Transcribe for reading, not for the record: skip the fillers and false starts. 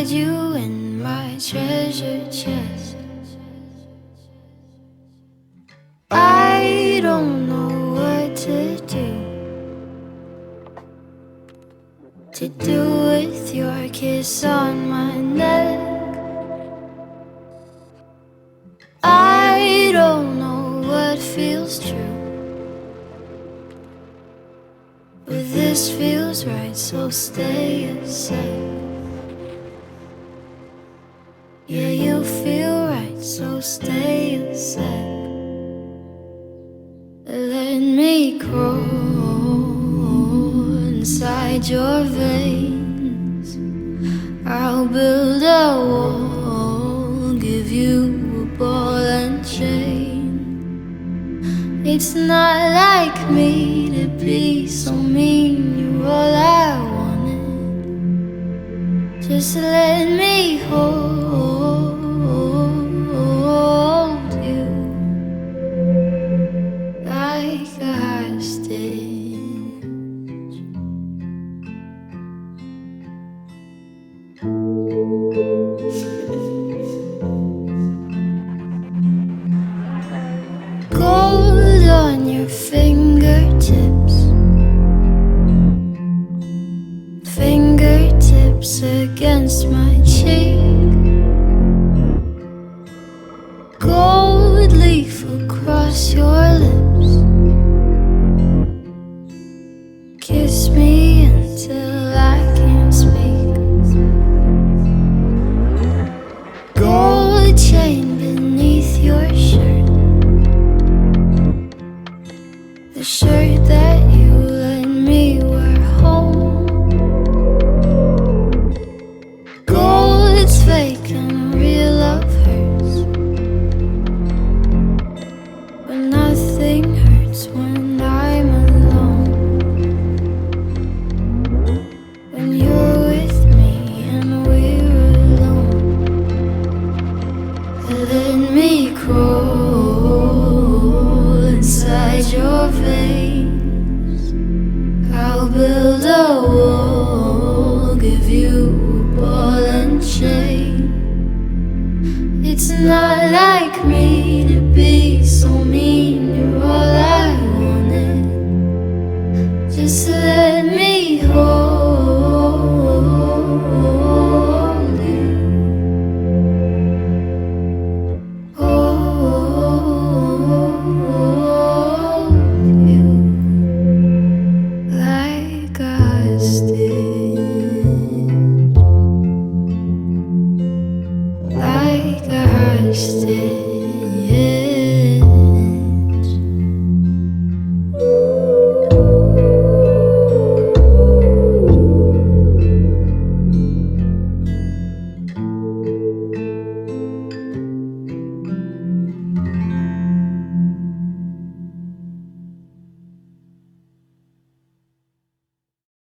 hide you in my treasure chest. I don't know what to do with your kiss on my neck. I don't know what feels true, but this feels right, so stay a sec. Yeah, you feel right, so stay a sec. Let me crawl inside your veins. I'll build a wall, give you a ball and chain. It's not like me to be so mean, you're all I wanted. Just let me hold you like a hostage. Gold on your fingertips, fingertips against my cheek. Gold leaf across your lips. Kiss me until I can't speak. Gold chain beneath your shirt, the shirt that you let me wear home. Gold's fake and real love hurts, but nothing hurts when I'm alone. When you're with me and we're alone, let me crawl inside your veins. I'll build a wall, give you a ball and chain. It's not like me to be so mean, you're all I wanted. Just let me hold you, hold you like a hostage, like a hostage.